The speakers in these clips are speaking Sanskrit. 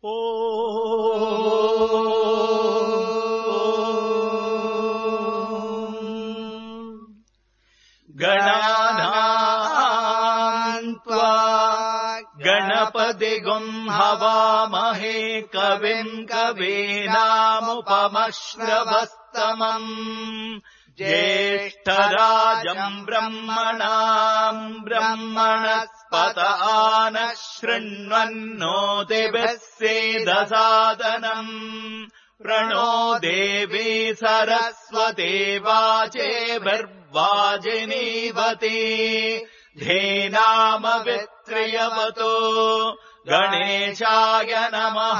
गणानाम् त्वा गणपतिगुम् हवामहे कविम् कवीनामुपमश्रवस्तमम् ज्येष्ठराजम् ब्रह्मणाम् ब्रह्मणस्पत आनः शृण्वन्नोतिभिः सेदसादनम् प्रणो देवी सरस्वती वाचेभिर्वाजिनीवती धेनामवित्र्यवतो गणेशाय नमः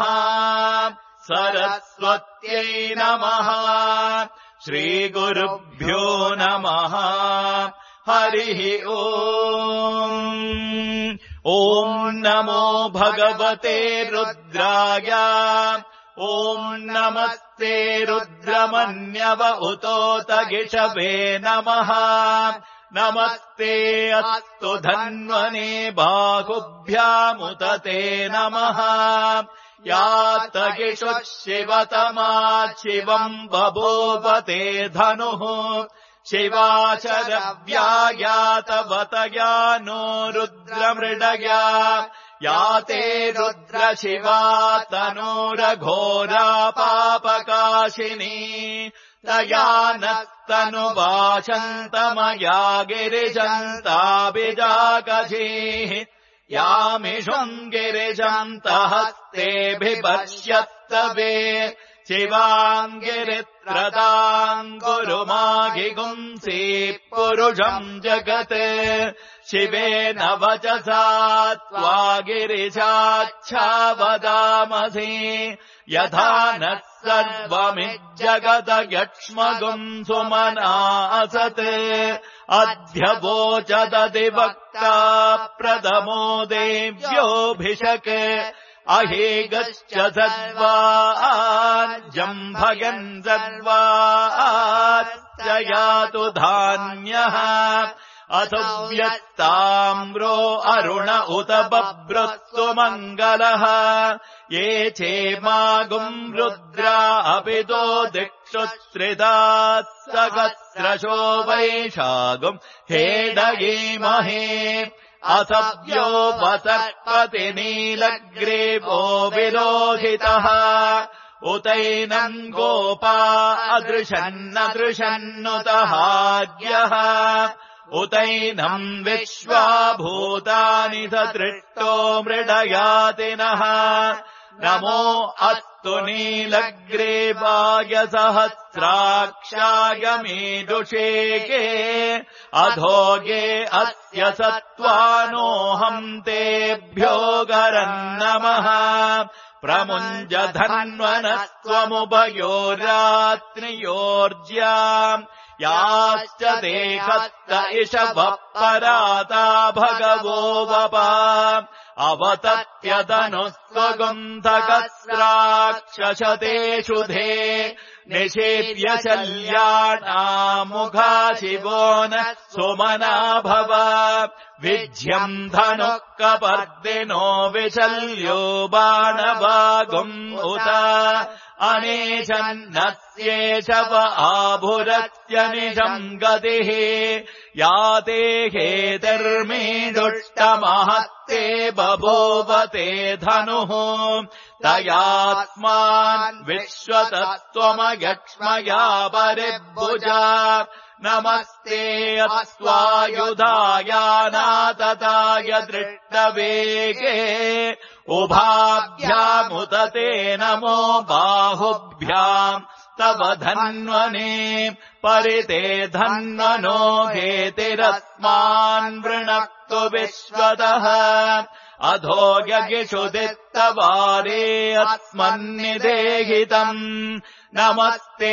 सरस्वत्यै नमः श्रीगुरुभ्यो नमः हरिः ओम् ॐ नमो भगवते रुद्राय ॐ नमस्ते रुद्रमन्यव उतोत गिषवे नमः नमस्ते अस्तु धन्वने बाहुभ्यामुत ते नमः यात गिषुः शिवतमा शिवम् बभूवते धनुः शिवाशरव्यायातवतया नो रुद्रमृडया याते रुद्रशिवा तनूरघोरा पापकाशिनी तया नस्तनुवाशन्तमया गिरिशन्ताभिजाकशीः यामिषुम् गिरिशन्तहस्तेऽभिपश्यत्तवे शिवाम् गिरित्रदाम् गुरुमाघिगुंसि पुरुषम् जगत् शिवेन वचसा त्वा गिरिशाच्छावदामसि यथा नः सर्वमिज्जगदयक्ष्मगुम् सुमना असत् अद्य वोचदधिवक्ता प्रथमो देव्योऽभिषक् अहेगश्च सर्वाज्जम्भयन् सर्वाश्च यातु धान्यः अथो व्यक्ताम्रो अरुण उत बभ्रस्तु मङ्गलः ये चेमागुम् रुद्रा अपितो दिक्षुश्रिताः सहस्रशो वैशागुम् हेडयेमहे असव्यो वसर्पति नीलग्रीवो विलोहितः उतैनम् गोपा अदृशन्नदृशन्नुतहार्यः उतैनम् विश्वाभूतानि सदृष्टो मृडयातिनः नमो अस्तु नीलग्रीवाय सहस्राक्षाय मीदुषेके अधोगे अस्य सत्त्वानोऽहम् तेभ्यो गरन्नमः प्रमुञ्ज धन्वनस्त्वमुभयोरात्रियोर्ज्या याश्च देहस्त इषवः पराता भगवो वपा अवतप्यतनुस्वगुन्धकस्राक्षशतेषु धे निषेव्य शल्याणामुखा शिवो नः सुमना भव विज्यम् धनुः कपर्दिनो विशल्यो बाणवागुम् उत अनेशन्नस्येषव आभुरस्य निशम् गतिः याते हेतिर्मीदुष्टमहत्ते बभूवते धनुः तयात्मान् विश्वतत्त्वमयक्ष्मया परिभुजा नमस्ते अस्वायुधायानातताय दृष्टवेगे उभाभ्यामुत ते नमो बाहुभ्याम् तव धन्वने परिते धन्वनो हेतिरस्मान् वृणक्तु विश्वतः अधो यगिषुदित्तवारे अस्मन्निदेहितम् नमस्ते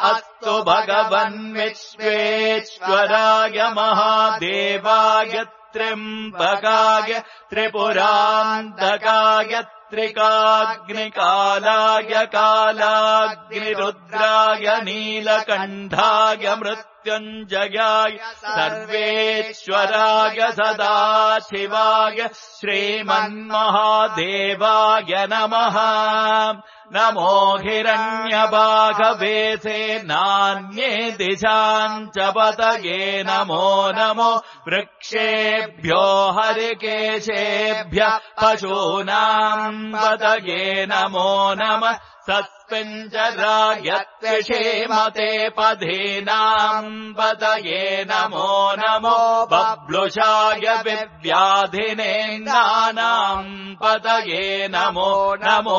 अस्तु भगवन् विश्वेश्वराय महादेवाय त्र्यम्बकाय त्रिपुरान्तकाय त्रिकाग्निकालाय कालाग्निरुद्राय नीलकण्ठाय मृत्युञ्जयाय सर्वेश्वराय सदाशिवाय श्रीमन्महादेवाय नमः। नमो हिरण्यबाघवे नान्ये दिशाम् च पतये नमो नमो वृक्षेभ्यो हरिकेशेभ्यः पशूनाम् पतये नमो नमः। सत्पिञ्जराय त्रिषेमते पधीनाम् पतये नमो नमो बब्लुषाय विव्याधिनेन्द्राणाम् पतये नमो नमो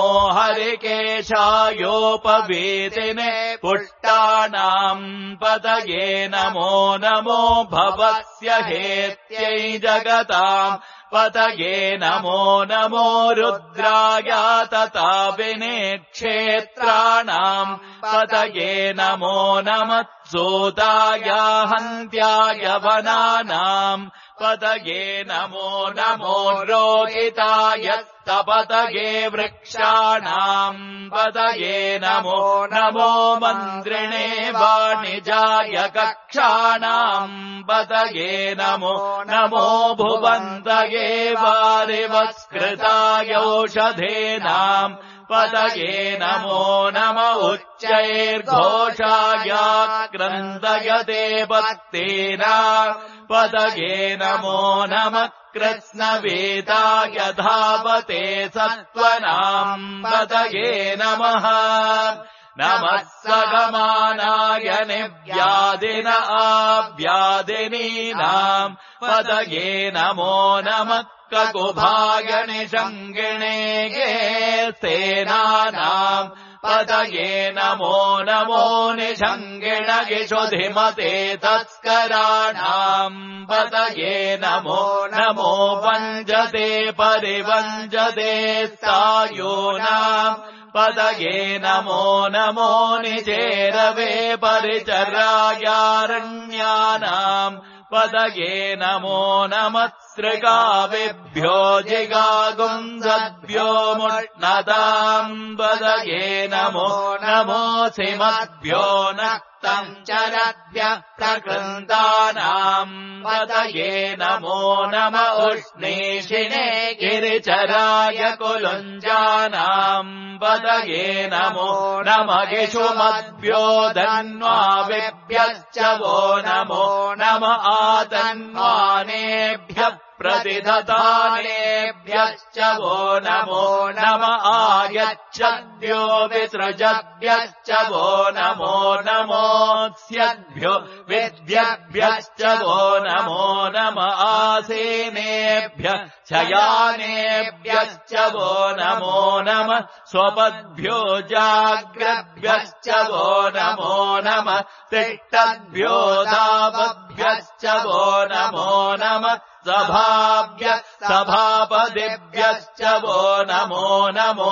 हरिकेशायोपवीतिने पुष्टानाम् पतये नमो नमो भवस्य हेत्यै जगताम् पतये नमो नमो रुद्राय तथा विनेक्षेत्राणाम् पतये नमो नमः सूताय हन्त्याय वनानाम् पतये नमो नमो रोहिताय तपतये वृक्षाणाम् पतये नमो नमो मन्त्रिणे वाणिजाय कक्षाणाम् पतये नमो नमो भुवन्तये वारिवस्कृताय औषधेनाम् पतये नमो नम उच्चैर्घोषाय क्रन्दयते पत्तेना पतये नमो नमः कृत्स्नवेदाय धावते सत्त्वनाम् पतये नमः नमः सगमानाय निव्यादिन आव्यादिनीनाम् पतये नमो नमः ककुभाय निषङ्गिणे सेनानाम् पतये नमो नमो निषङ्गिणगिषुधिमते तस्कराणाम् पतये नमो नमो वञ्जते परिवञ्जते सायूनाम् पतये नमो नमो निचेरवे परिचरायारण्यानाम् पतये नमो नमः सृगाविभ्यो जिगागुंसद्भ्यो मुष्णताम् पतये नमो नमो सिमद्भ्यो नक्तम् चरद्भ्यः प्रकृन्दानाम् पतये नमो नम उष्णीषिणे गिरिचराय कुलुञ्जानाम् पतये नमो नम गिषुमद्भ्यो धन्वाविभ्यश्च वो नमो नम आतन्वानेभ्यः प्रतिदतानेभ्यश्च वो नमो नम आयच्छद्भ्यो विसृजद्भ्यश्च वो नमो नमोऽस्यद्भ्यो विद्यभ्यश्च वो नमो नम आसीनेभ्यः शयानेभ्यश्च वो नमो नमः स्वपद्भ्यो जाग्रद्भ्यश्च वो नमो नमः तिष्ठद्भ्यो धावद्भ्यश्च वो नमो नमः सभापदिभ्यश्च वो नमो नमो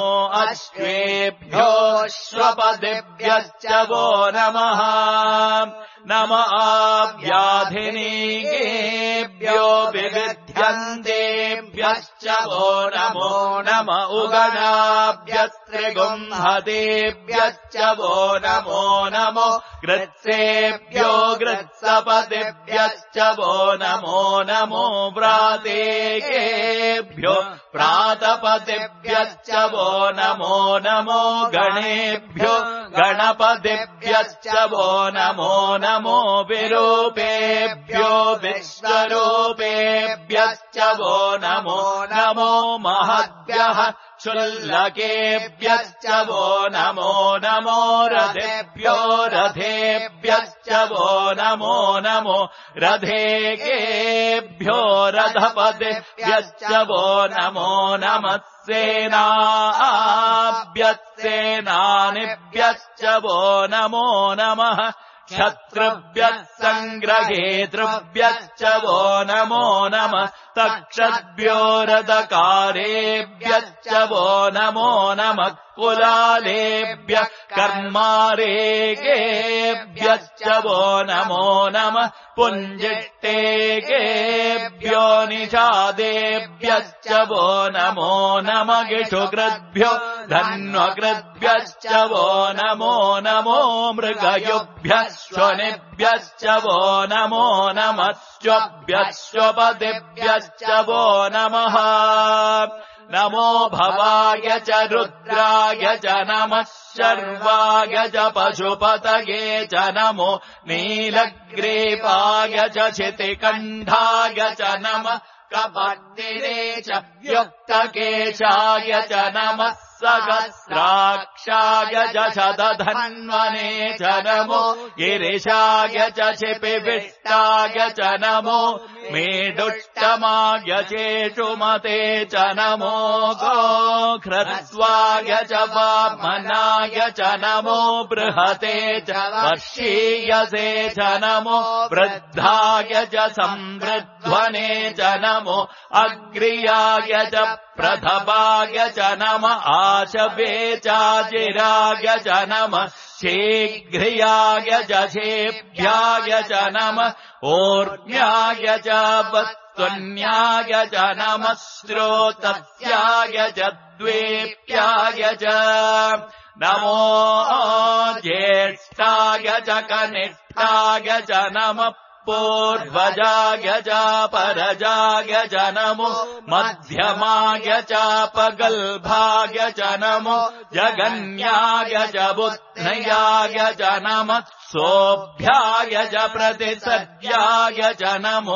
अश्वेभ्योऽश्वपदिभ्यश्च वो नमः नम आव्याधिनीभ्यो विविध्यन्तेभ्यश्च वो नमो नम उगणाभ्यस्त्रिगुंहतेभ्यश्च वो नमो नमो गृत्सेभ्यो गृत्सपतिभ्यश्च वो नमो नमो व्रातेभ्यो प्रातपतिभ्यश्च वो नमो नमो गणेभ्यो गणपतिभ्यश्च वो नमो नमो विरूपेभ्यो विश्वरूपेभ्यश्च वो नमो नमो महद्भ्यः शुल्लकेभ्यश्च वो नमो नमो रथेभ्यो रथेभ्यश्च वो नमो नमो रथेभ्यो रथपतिभ्यश्च वो नमो नमः सेनाभ्यस्सेनानिभ्यश्च वो नमो नमः शत्रुभ्यः सङ्ग्रहेतृभ्यश्च वो नमो नमः तक्षद्भ्योरदकारेभ्यश्च वो नमो नमः कुलालेभ्यः कर्मारेकेभ्यश्च वो नमो नमः पुञ्जिष्टेकेभ्यो निषादेभ्यश्च वो नमो नमः गिषुकृद्भ्यो धन्वकृद्भ्यश्च वो नमो नमो मृगयुभ्यः श्वनिभ्यश्च वो नमो नमः श्वभ्यश्वपतिभ्यश्च वो नमः नमो भवाय च रुद्राय च नमः शर्वाय च पशुपतये च नमो नीलग्रीवाय च क्षितिकण्ठाय च नमः कपर्दिने च युक्तकेशाय च नमः सहस्राक्षाय च शतधन्वने च नमो गिरिशाय च क्षिपिविष्टाय च नमो मेढुष्टमाय चेषुमते च नमो गोघ्रस्वाय च वामनाय च नमो बृहते च वर्षीयसे च नमो वृद्धाय च संवृध्वने च नमो अग्र्याय च प्रथभाय च नम आशवे चाजिराय च नमः शीघ्रियाय च शेभ्याय च नमः ऊर्ध्याय च वत्त्वन्याय च नमः श्रोतस्याय च द्वेप्याय च नमो ज्येष्ठाय च कनिष्ठाय च नमः पूर्वजाय च परजाय च नमो मध्यमाय च पगल्भाय च नमो जगन्याय च बुद्धयाय च नमः सोऽभ्याय च प्रतिसद्याय च नमो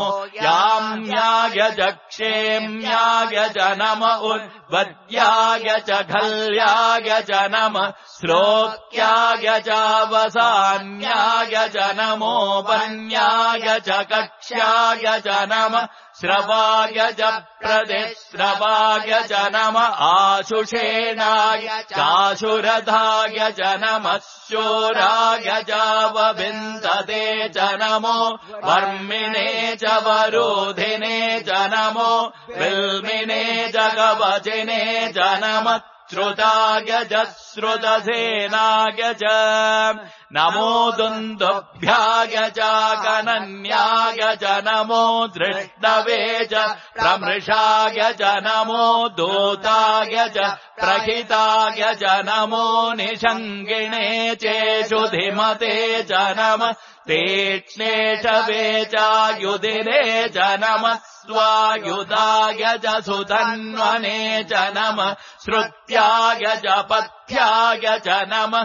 याम्याय च क्षेम्याय च नम उद्वद्याय च घल्याय च नमः श्लोक्याय च वसान्याय च नमो वन्याय च कक्ष्याय च नमः श्रवाय च प्रतिश्रवाय च नमः आशुषेणाय चाशुरथाय च नमः शूराय च वविन्दते च नमो वर्मिणे च वरोधिने च नमो विल्मिने च कवचिने च नमः श्रुताय च श्रुतसेनाय च नमो दुन्दुभ्याय च गणन्याय च नमो दृष्टवे च प्रमृषाय च नमो दूताय च प्रहिताय च नमो निषङ्गिणे चेषुधिमते च नमः तीक्ष्णेषवे चायुधिने च नमः स्वायुधाय च सुधन्वने च नमः श्रुत्याय च पथ्याय च नमः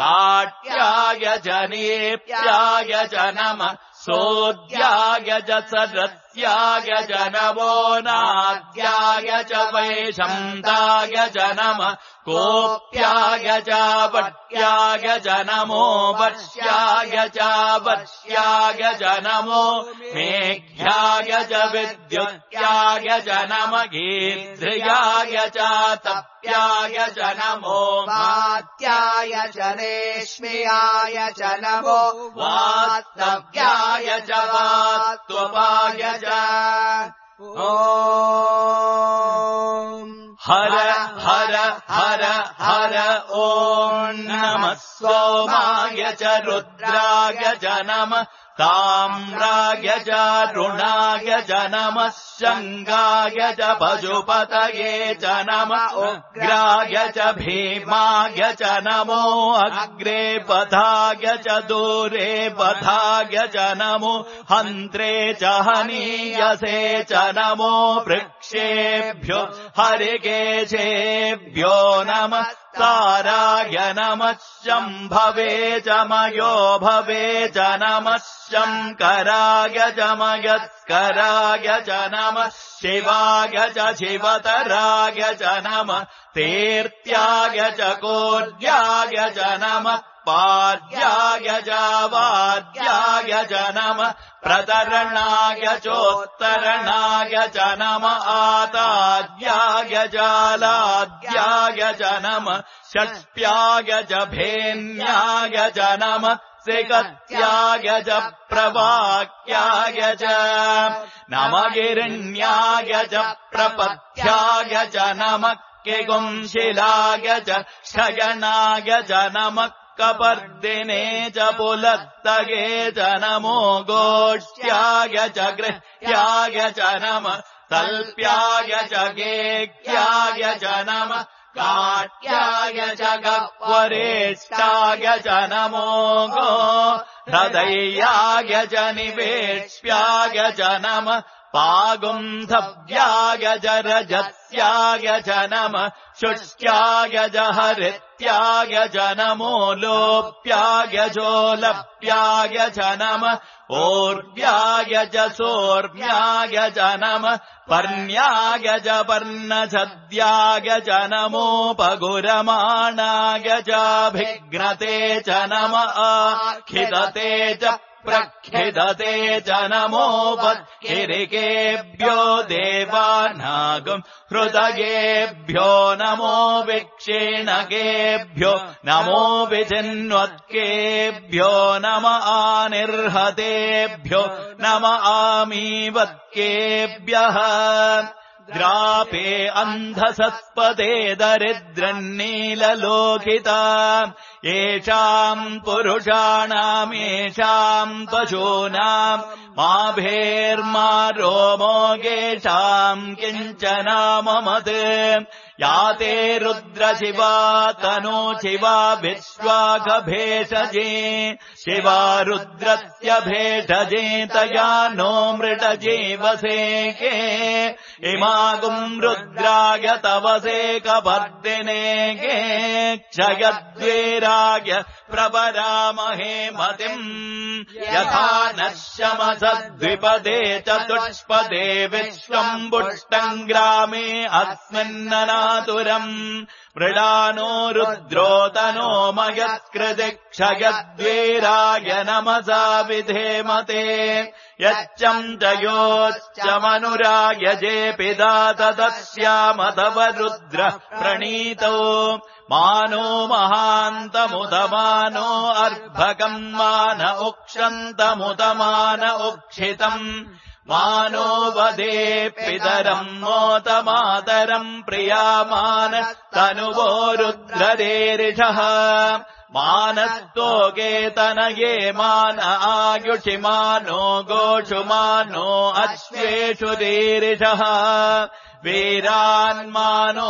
काट्याय च नेप्याय च नमः सोद्याय च सरस्याय च नमो नाद्याय च वैशन्ताय च नमः कोप्याय च वट्याय च नमो वश्याय च वश्याय च नमो मेघ्याय च विद्युत्याय च नमः गीर्ध्याय च तप्याय च नमो वात्याय च रेश्म्याय च नमो वास्तव्याय च वात्त्वपाय च हर हर हर हर ॐ नमः सोमाय च रुद्राय च नमः ताम्राय च रुणाय च नमः शङ्गाय च पशुपतये च नमः उग्राय च भीमाय च नमो अग्रे पथाय च दूरे पथाय च नमो हन्त्रे च हनीयसे च नमो वृक्षेभ्यो हरिकेशेभ्यो नमः ताराय नमः शम्भवे च मयो भवे च नमः शङ्कराय च मयस्कराय च नमः शिवाय च शिवतराय च नमः तीर्थ्याय च कोड्याय च नमः पाद्याय च वाद्याय च नमः प्रतरणाय चोत्तरणाय च नमः आताद्याय जालाद्याय च नमः षष्ट्याय च भेन्याय च नमः मत्सिकत्याय च प्रवाक्याय च नमः गिरिण्याय च प्रपथ्याय च नमः किगुंशिलाय च शयनाय च नमः कपर्दिने च पुलत्तगे च नमो गोष्ठ्याय च गृह्याय च नमः तल्प्याय च गेह्याय च नमः काट्याय च गह्वरेष्ठाय च नमो गो हृदयाय च निवेश्याय च नमः पागुंधव्याय च रजस्याय च नमः शुष्क्याय च हरित्याय च नमो लोप्याय चोलप्याय च नमः ओर्व्याय च सोर्व्याय च नमः पर्ण्याय च पर्णछद्याय च नमोपगुरमाणाय चाभिघ्नते च नमः खिदते च प्रखिदते च नमोपत्किरिकेभ्यो देवानागम् हृदयेभ्यो नमो विक्षीणकेभ्यो नमो विचिन्वत्केभ्यो नम आनिर्हतेभ्यो नम आमीवत्केभ्यः द्रापे अन्धसत्पदे दरिद्रन्नीललोकिता येषाम् पुरुषाणाम् येषाम् पशूनाम् माभेर्मा रोमोगेषाम् किञ्चनाममत् याते रुद्रशिवा तनो शिवा विश्वाघभेषजे शिवा रुद्रस्य भेषजे तया नो मृडजीवसेके इमागुम् रुद्राय तवसे कपर्दिने गे क्षयद्वीराय प्रवरामहे मतिम् यथा नश्यमसद्विपदे चतुष्पदे विश्वम् पुष्टम् ग्रामे अस्मिन्ननातुरम् मृडानो रुद्रोतनो मयत्कृति क्षयद्वीराय नमसा विधेमते यच्चम् च योच्चमनुराय जेपिदा तदस्याम तव रुद्र प्रणीतो मानो महान्तमुदमानो अर्भकम् मान उक्षन्तमुदमान उक्षितम् मानो वदे पितरम् मोतमातरम् प्रियामान तनुवो रुद्रदेरिषः मानस्तोकेतनये मान आयुषि मानो गोषु मानो अश्वेषु देरिषः वीरान्मानो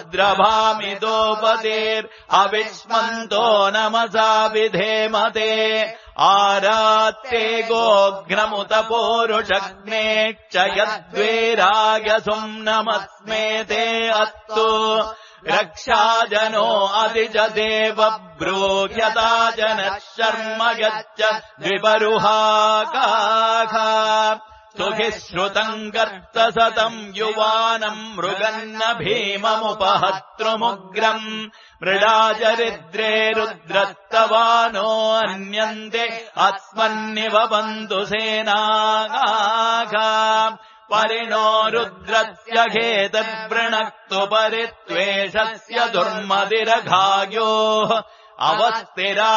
रुद्रभामिदोपतेर्अविष्मन्तो नमसा विधेमते आरात्ते गोघ्नमुत पोरुषग्ने क्षयद्वीराय सुम्नमस्मेते अस्तु रक्षाजनो अधिजदेव ब्रूह्यता जनः शर्म यच्च द्विपरुहाकाः सुखि श्रुतम् कर्तसतम् युवानम् मृगन्न भीममुपहतृमुग्रम् मृडाचरिद्रे रुद्रस्तवानो अन्यन्ते अस्मन्निवपन्तु सेनाः परिणो रुद्रस्य घेतर्वृणक्तु परित्वेषस्य दुर्मदिरघायोः अवस्थिरा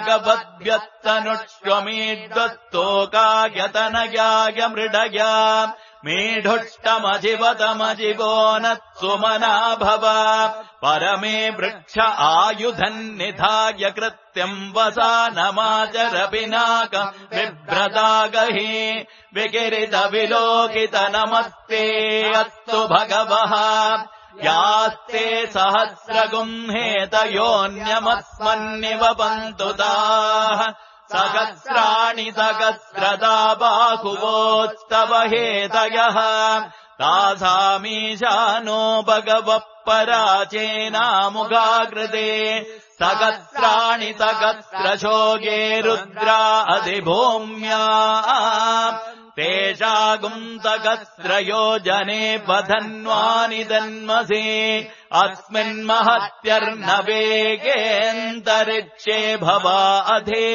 मगवद्भ्यस्तनुष्वमीड्वस्तोकायतनयाय मृडया मीढुष्टमजिवतमजिवो नत्सुमना भव परमे वृक्ष आयुधन्निधाय कृत्यम् वसानमाचर पिनाक बिभ्रतागहि विकिरित विलोकित नमस्ते अस्तु भगवः यास्ते सहस्रगुंहेतयोऽन्यमस्मन्निवपन्तु ताः सहस्राणि सहस्रदा बाहुवोस्तव हेतयः तासामीशानो भगवः पराचेनामुगाकृते सहस्राणि सहस्रशोगे रुद्रा अधिभूम्या तेषागुम् सहस्रयोजने पधन्वानि दन्मसि अस्मिन्महत्यर्न वेगेऽन्तरिक्षे भवा अधे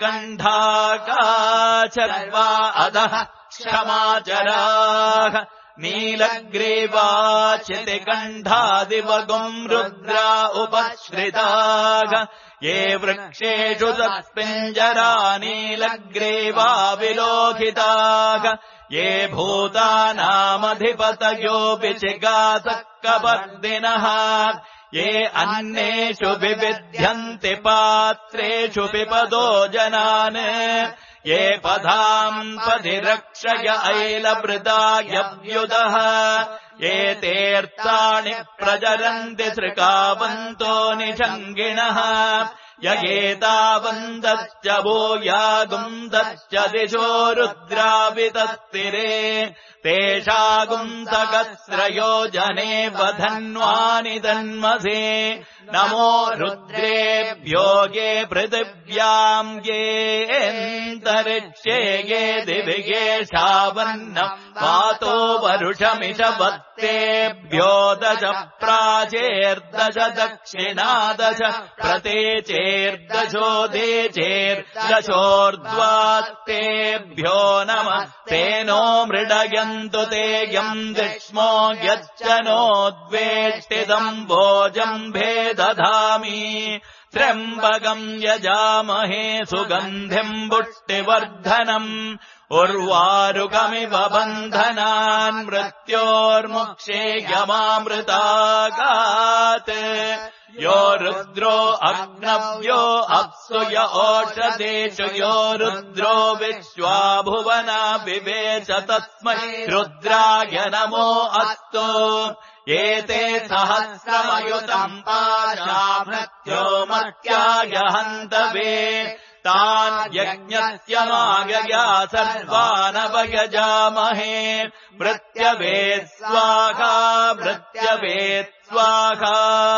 नीलग्रीवाचितिकण्ठाका चर्वा अधः क्षमाचराः नीलग्रीवाचितिकण्ठादिवगुम् रुद्रा उपश्रिताः ये वृक्षेषु तत्पिञ्जरा नीलग्रीवा विलोकिताः ये भूतानामधिपतयो विचिगातकपर्दिनः ये अन्नेषु विविध्यन्ति पात्रेषु पिपदो जनान् ये पदाम् पदिरक्षय ऐलवृदायव्युदः ये तीर्थाणि प्रचरन्ति सृकावन्तो निषङ्गिणः यगेतावन्दश्च भूयागुन्दश्च दिशो रुद्रावितत्तिरे तेषागुन्तकस्रयो जने वधन्वानि तन्मसे नमो रुद्रेभ्यो ये पृथिव्याम् येऽन्तरिक्षे ये दिवि ये शावन्नम् वातो वरुषमिषवत्तेभ्यो दश प्राचेर्दश दक्षिणादश प्रतेचेर्दशो देचेर्दशोर्ध्वात्तेभ्यो नमः तेनो मृडयन्तु ते यम् दिक्ष्मो यच्च नोद्वेष्टितम् भोजम्भे दधामि त्र्यम्बकम् यजामहे सुगन्धिम् पुष्टिवर्धनम् उर्वारुकमिव बन्धनान् मृत्योर्मुक्षेयमामृतागात् यो रुद्रो अग्नव्यो अप्सु य ओषधेषु यो रुद्रो विश्वा भुवना विवेच तस्मै रुद्राय नमो अस्तु एते सहस्रमयुतम् पाशा मृत्यो मर्त्याय हन्तवे तान् यज्ञस्य मागया सर्वानवयजामहे मृत्यवे स्वाहा मृत्यवे स्वाहा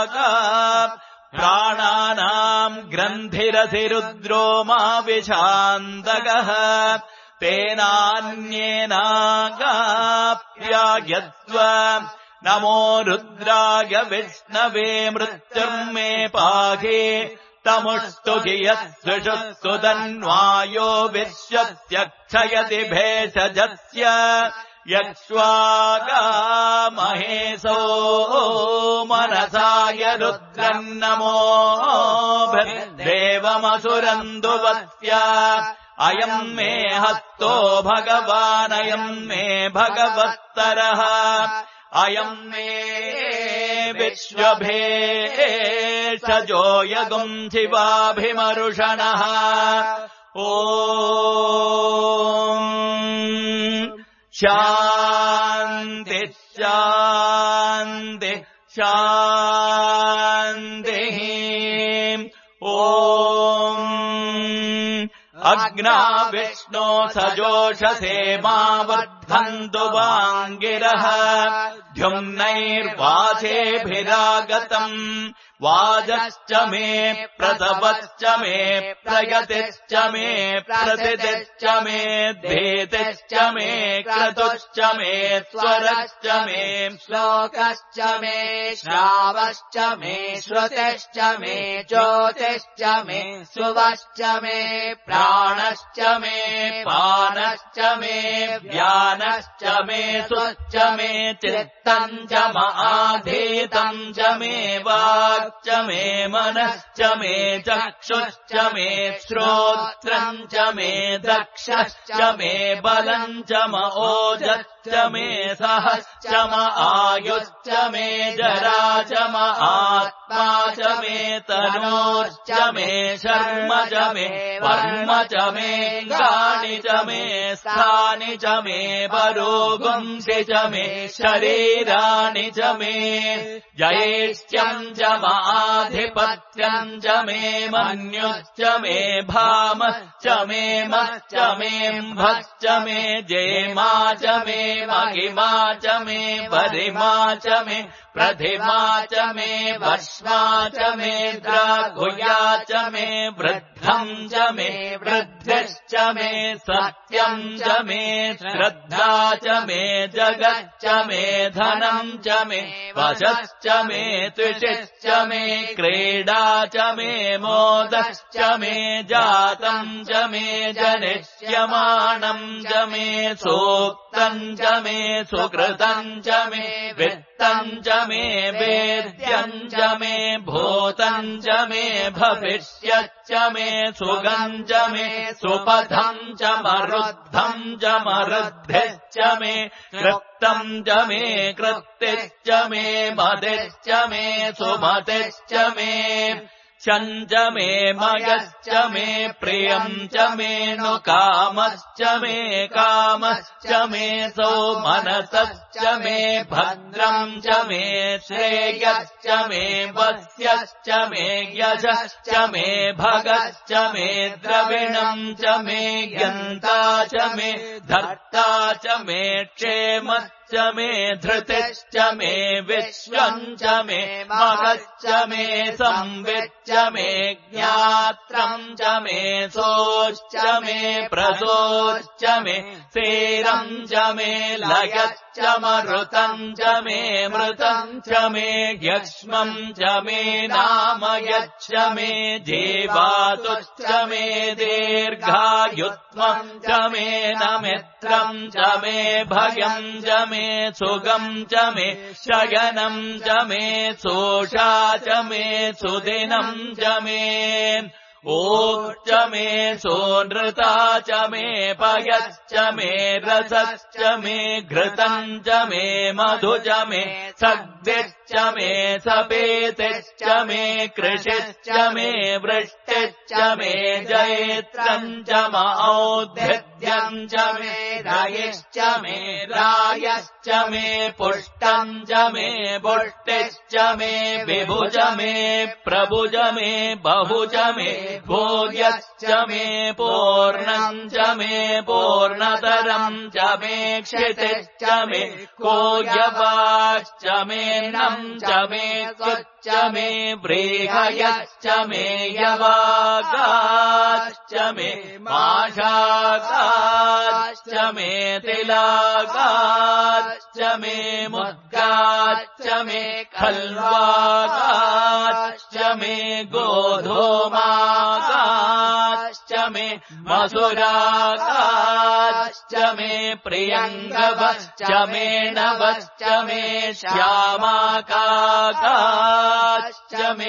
प्राणानाम् ग्रन्थिरधिरुद्रो मा विशान्तकः तेनान्येनागाप्यायत्व नमो रुद्राय विष्णवे मृत्युर्मे पाहि तमुष्टुहि यस्सुषुस्तु तन्वायो विश्वस्य क्षयति भेषजस्य यक्ष्वागामहेशो मनसाय रुद्रन्नमो देवमसुरन्दुवत्स्य अयम् मे हस्तो भगवानयम् मे भगवत्तरः अयम् मे विश्वभेषजो यगुम् शिवाभिमरुषणः ॐ शान्ति शान्ति शान्तिः ॐ अग्ना विष्णो सजोषसे मा वर्धन्तु वाङ्गिरः द्युम्नैर्वाचेभिरागतम् वाजश्च मे प्रसवश्च मे प्रयतिश्च मे प्रथितिश्च मे धेतिश्च मे क्रतुश्च मे स्वरश्च मे श्लोकश्च मे श्रावश्च मे श्रुतिश्च मे ज्योतिश्च मे सुवश्च मे प्राणश्च मे पानश्च मे व्यानश्च मे सुश्च मे चित्तम् च महाधीतम् च मे वाक् च मे मनश्च मे चक्षुश्च मे श्रोत्रम् च मे दक्षश्च मे बलम् च म ओजश्च मे सहश्च म आयुश्च मे जरा च म आत्मा च मे तनोश्च मे शर्म च मे वर्म च मे गानि च मे स्थानि च मे परोगुंसि च मे शरीराणि च मे जयेष्यम् च आधिपत्यम् च मे मन्युश्च मे भामश्च मे मश्च मे म्भश्च मे जेमा च मे महिमा च मे वरिमा च मे प्रथिमा च मे भस्मा च मे द्राघुया च मे वृद्ध वृद्धम् च मे वृद्धिश्च मे सत्यम् च मे श्रद्धा च मे जगच्च मे धनम् च मे वशश्च मे तुषिश्च मे क्रीडा च मे मोदश्च मे जातम् च मे जनिष्यमाणम् च मे सूक्तम् च मे सुकृतम् च मे वित्तम् च मे वेद्यम् च मे भूतम् च मे भविष्यच्च मे सुगम् च मे सुपथम् च मरुद्धम् च मरुद्धिश्च मे कृत्तम् च मे कृत्तिश्च मे मदिश्च मे सुमतिश्च मे च मे मयश्च मे प्रियम् च मे नु कामश्च मे कामश्च मे सौमनसश्च मे भद्रम् च मे श्रेयश्च मे वस्यश्च मे यशश्च मे भगश्च मे द्रविणम् च मे यन्ता च मे धर्ता च मे क्षेमश्च मे धृतिश्च मे विश्वम् च मे महश्च मे संविच्च मे ज्ञात्रम् च मे सोश्च मे प्रसोश्च मे सेरम् च मे लयश्च मरुतम् च मे मृतम् च मे यक्ष्मम् च मे नामयच्च मे जीवातुश्च मे दीर्घायुत्वम् च मे नमित्रम् च मे भयम् च मे सुगम् च मे शयनम् च मे सोषा च मे सुदिनम् च मे ओच्च मे सोनृता च मे पयश्च मे रसश्च मे घृतम् च मे मधु च मे सग्धिश्च मे सपेतिश्च मे कृषिश्च मे वृष्टिश्च मे जयत्रम् च मौद्भिद्यम् च मे रयिश्च मे रायश्च मे पुष्टम् च मे पुष्टिश्च मे विभुज मे प्रभुज मे बहुज मे भोग्यश्च मे पूर्णम् च मे पूर्णतरम् च मे क्षितिश्च मे कोयवाश्च मे नम् च मे कुच्च मे व्रीहयश्च मे यवागाश्च मे माषागाश्च मे तिलागाश्च मे मुद्गाश्च मे खल्वागाश्च मे गोधूमागाश्च मे मसुरागाश्च मे प्रियङ्गवश्च मे नवश्च मे श्यामाकागाश्च मे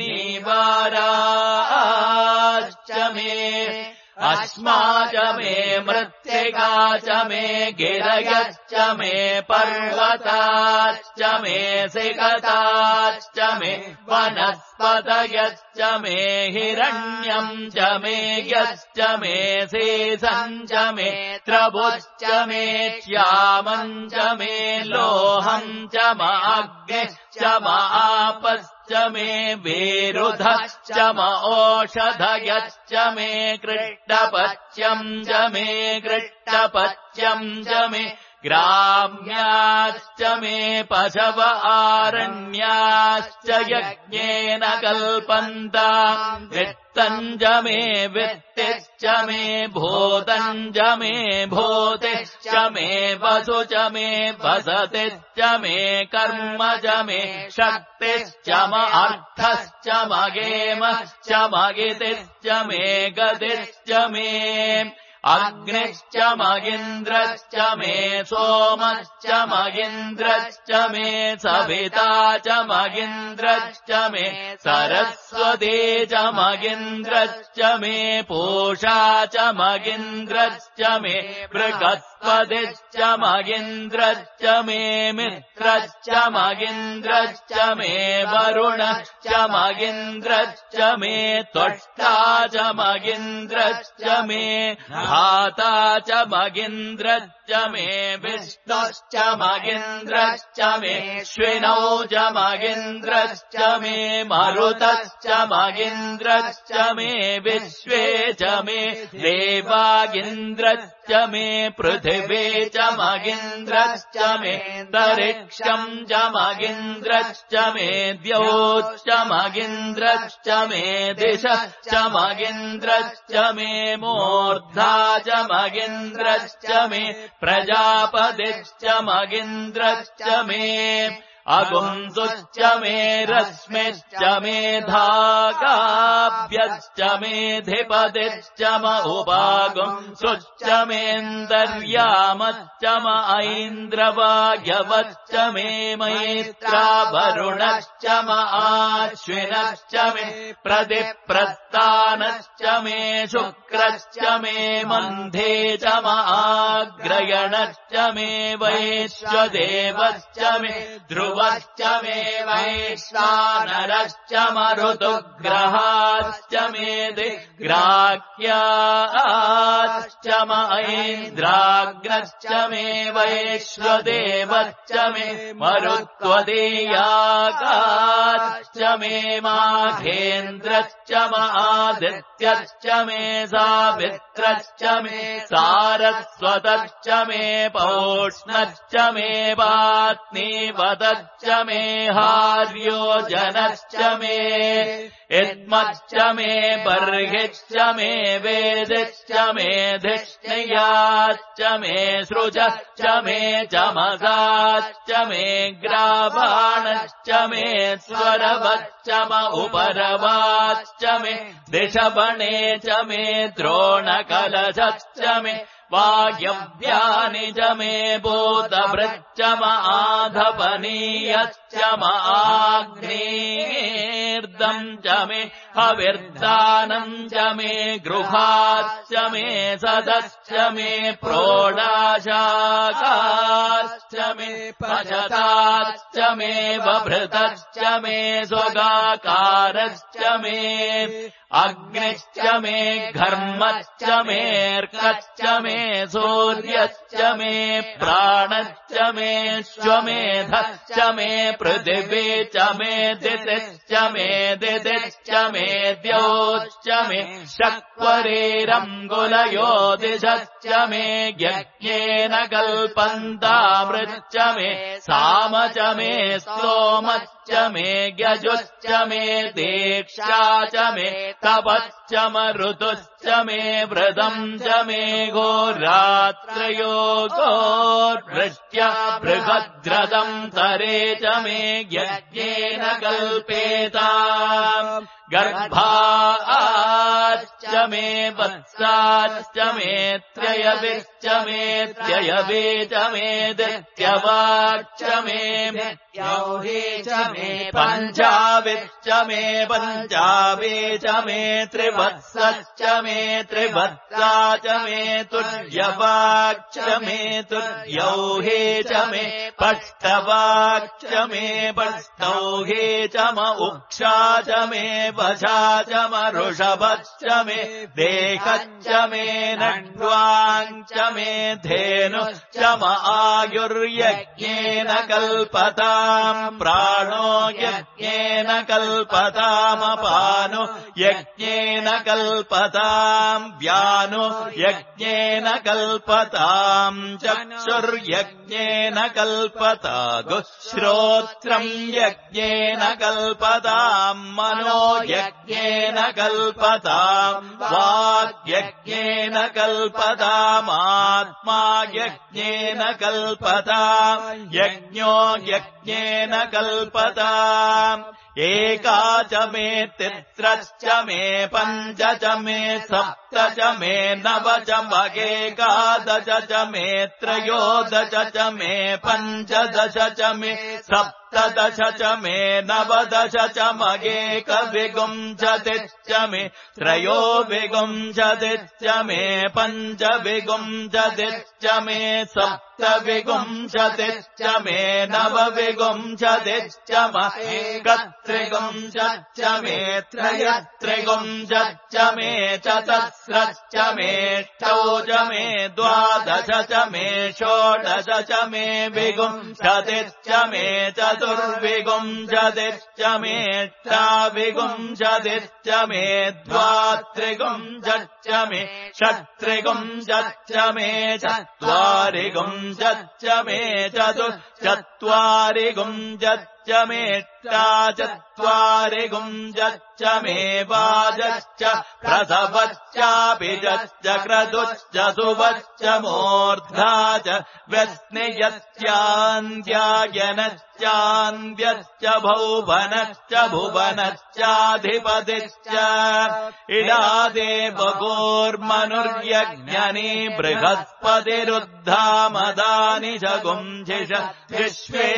नीवाराश्च मे अस्मा च मे मृत्तिका च मे गिरयश्च मे पर्वताश्च मे सिगताश्च मे वनस्पतयश्च मे हिरण्यम् च मे यश्च मे शेषम् च मे त्रभुश्च मे श्यामम् च मे लोहम् च माग्निश्च मापश्च मे विरुधश्च ओषधयश्च मे कृष्णपच्यम् च मे कृष्णपच्यम् च मे ग्राम्याश्च मे पशव आरण्याश्च यज्ञेन कल्पन्ताम् वित्तम् च मे वित्तिश्च मे भूतम् च मे भूतिश्च मे वसु च मे वसतिश्च मे कर्म च मे शक्तिश्च अर्थश्च मगेमश्च मगितिश्च मे गतिश्च मे अग्निश्च मगिन्द्रश्च मे सोमश्च मगिन्द्रश्च मे सविता च मगिन्द्रश्च मे सरस्वती च मगिन्द्रश्च मे पूषा च मगिन्द्रश्च मे बृहस्पतिश्च मगिन्द्रश्च मे मित्रश्च मगिन्द्रश्च मे वरुणश्च मगिन्द्रश्च मे त्वष्टा च मगिन्द्रश्च मे धाता च मगिन्द्रश्च मे विष्णुश्च मगिन्द्रश्च मे श्विनौ च मगिन्द्रश्च मे मरुतश्च मगिन्द्रश्च मे विश्वे च मे देवागिन्द्रश्च मे पृथिवी पृथिवी च मगिन्द्रश्च मेऽन्तरिक्षम् च मगिन्द्रश्च मे द्यौश्च मगिन्द्रश्च मे दिशश्च मगिन्द्रश्च मे मूर्धा च मगिन्द्रश्च मे प्रजापतिश्च मगिन्द्रश्च मे अगुंसुश्च मे रश्मिश्च मे धागाभ्यश्च मेऽधिपतिश्च म उपागुंसुश्च मेऽन्तर्यामश्च म ऐन्द्रवायवश्च मे मैत्रावरुणश्च म आश्विनश्च मे प्रतिप्रस्थानश्च मे शुक्रश्च मे मन्धे च म आग्रयणश्च मे वैश्वदेवश्च मे ध्रुवश्च मे वैश्वानरश्च मरुतुग्रहाश्च मे दिग्राह्याश्च म ऐन्द्राग्नश्च मे वैश्वदेवश्च मे मरुत्वदेयागाश्च मे माघेन्द्रश्च म आदित्यश्च मे सावित्रश्च मे सारस्वतश्च मे पौष्णश्च मे पात्नीवतश्च मे हार्योजनश्च मे इद्मश्च मे बर्हिश्च मे वेदिश्च मे धिष्णियाश्च मे सृजश्च मे चमसाश्च मे ग्रावाणश्च मे स्वरवश्च म उपरवाश्च मे दिशवणे च मे द्रोणकलशश्च मे वायव्यानि च मे भूतभृच्च म आधपनीयश्च म आग्नेर्दम् च मे हविर्दानम् च मे गृहाश्च मे सदश्च मे प्रोडाशाखाश्च मे पशताश्च मे बभृतश्च मे स्वगाकारश्च मे अग्निश्च मे घर्मश्च मेऽर्कश्च मे सूर्यश्च मे प्राणश्च मे श्वमेधश्च मे पृथिवी च मे दितिश्च मे दिदिश्च मे द्यौश्च मे शक्वरेरङ्गुलयो दिशश्च मे यज्ञेन कल्पन्तामृच्च मे साम च मे स्तोमश्च मे यजुश्च मे दीक्षा च मे तपश्च मरुतुश्च मे व्रतम् च मे घोरात्रयोगोर्वृष्ट्या बृहद्रथम् तरे च मे यज्ञेन कल्पेताम् गर्भाश्च मे वत्साश्च मे त्रयविश्च मे त्ययवे च मे दित्यवाच्च मे यौहे च मे पञ्चाविश्च मे पञ्चावे च मे त्रिवत्सश्च मे त्रिवत्सा च मे तुर्यवाच्च मे तुर्यौहे च मे पष्टवाच्च मे पष्टौहे च म उक्षा च मे वशा च म ऋषभश्च मे देहश्च मे नड्वाञ्च मे धेनुश्च म आयुर्यज्ञेन कल्पताम् प्राणो यज्ञेन कल्पतामपानो यज्ञेन कल्पताम् व्यानो यज्ञेन कल्पताम् चक्षुर्यज्ञेन कल्पता श्रोत्रम् यज्ञेन कल्पताम् मनो यज्ञेन कल्पताम् वाग्यज्ञेन कल्पतामात्मा यज्ञेन कल्पताम् यज्ञो यज्ञेन कल्पताम् एका च मे तिस्रश्च मे पञ्च च मे सप्त च मे नव च मगेकादश च मे त्रयोदश च मे पञ्चदश च मे सप्तदश च मे नवदश च मगेकविगुंशतिश्च मे त्रयोविगुंशतिश्च मे पञ्चविगुंशतिश्च मे सप्तविगुंशतिश्च मे नवविगुंशतिश्च त्रिगुंशच्च मे त्रयत्रिगुंशच्च मे चतस्रश्च मे षोडश मे द्वादश च मे षोडश च मे विगुंशतिश्च मे च चतुर्विगुंशतिश्च मेऽष्टाविगुंशतिश्च मे द्वात्रिगुंशच्च मे षट्त्रिगुंशच्च मे चत्वारिगुंशच्च मे चतुश्चत्वारिगुंशच्च मेऽष्टाचत्वारिगुंशच्च मे वाजश्च प्रसवश्चापिजश्च क्रतुश्च सुवश्च मूर्धा च व्यस्नियश्चान्द्यायनश्चान्द्यश्च भौवनश्च भुवनश्चाधिपतिश्च इडादेवगोर्मनुर्यज्ञनी बृहस्पतिरुद्धामदानि च गुंशिष विश्वे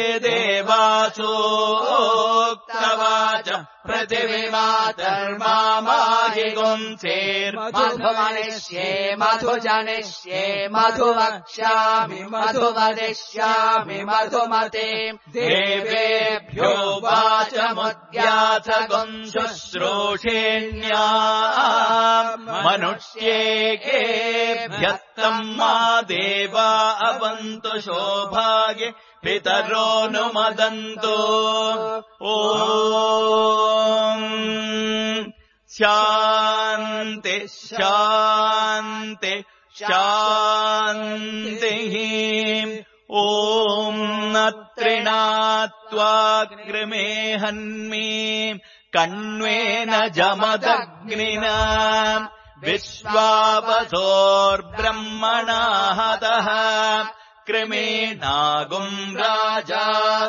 देवासोक्तवाच पृथिवीमातर्मामाहि गुंसेर्मधुमनिष्ये मधुजनिष्ये मधुवक्ष्यामि मधुवदिष्यामि मधुमतीम् देवेभ्यो वाचमुद्याथ गुंशुश्रूषेण्या मनुष्येकेभ्यस्तम् मा देवा अवन्तु शोभागे पितरोऽनुमदन्तु ॐ शान्ति शान्ति शान्तिः ॐ नत्रिणात्वाग्रिमेहन्मि कण्वेन जमदग्निना विश्वावसोर्ब्रह्मणा हतः कृमेणागुम् राजा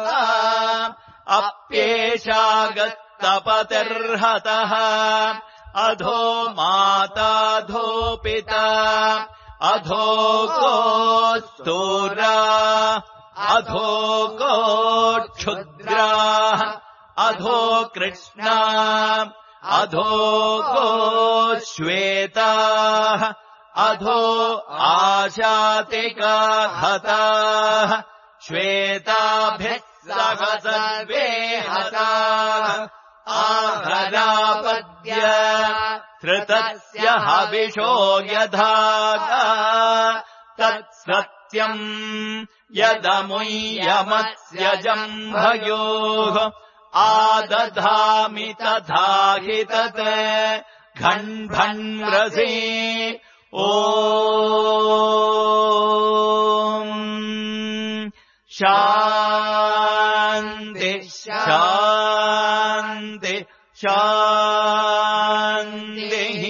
अप्येषागस्तपतिर्हतः अधो माताधो पिता अधो गोस्तूरा अधो गोक्षुद्राः अधो कृष्णा अधो गोश्वेताः अधो आशातिका हताः श्वेताभिः सह सर्वे हताः आहरापद्य धृतस्य हविषो यधागा तत्सत्यम् यदमुय्यमस्य जम्भयोः आदधामि तथा हि तत् घण्भण्रसि ॐ शान्ति शान्ति शान्तिः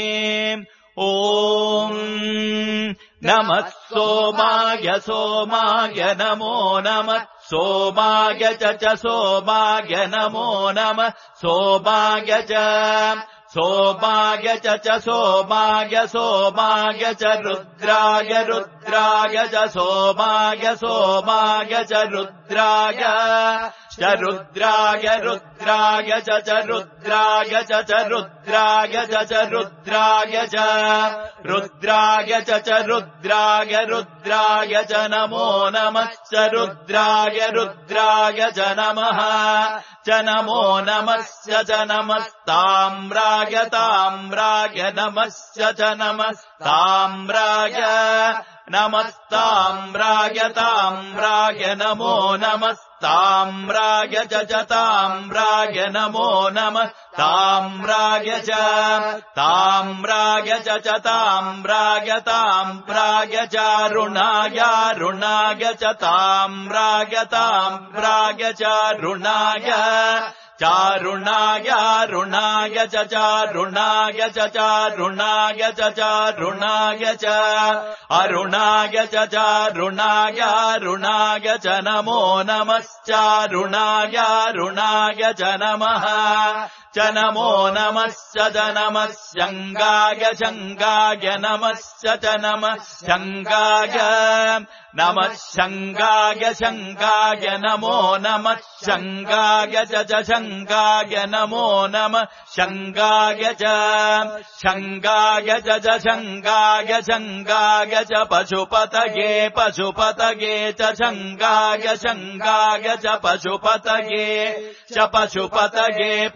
ॐ नमः सोमाय सोमाय नमो नमः सोमाय च सोमाय नमो नमः सोमाय च सोमाय च सोमाय सोमाय च रुद्राय रुद्राय च सोमाय सोमाय च रुद्राय रुद्राय रुद्राय च रुद्राय च रुद्राय च रुद्राय च रुद्राय च रुद्राय रुद्राय च नमो नमः च रुद्राय रुद्राय च नमः च नमो नमस्य च नमस्ताम्राय ताम्राय नमस्य च नमस्ताम्राय नमस्ताम्राय ताम्राय नमो नमस्ताम्राय च ताम्राय नमो नमः ताम्राय च ताम्राय च ताम्राय ताम्राय च रुणाय रुणाय च ताम्राय ताम्राय च रुणाय चारुणाय रुणाय च चारुणाय च चारुणाय च चारुणाय च अरुणाय च चारुणाय रुणाय च नमो नमश्चारुणाय रुणाय च नमः च नमो नमश्च च नमः शङ्गाय शङ्गाय नमश्च च नमः शङ्गाय नमः शङ्गाय शङ्गाय नमो नमः शङ्गाय च शङ्गाय नमो नमः शङ्गाय च शङ्गाय च शङ्गाय शङ्गाय च पशुपतये पशुपतये च शङ्गाय शङ्गाय च पशुपतये पशुपतये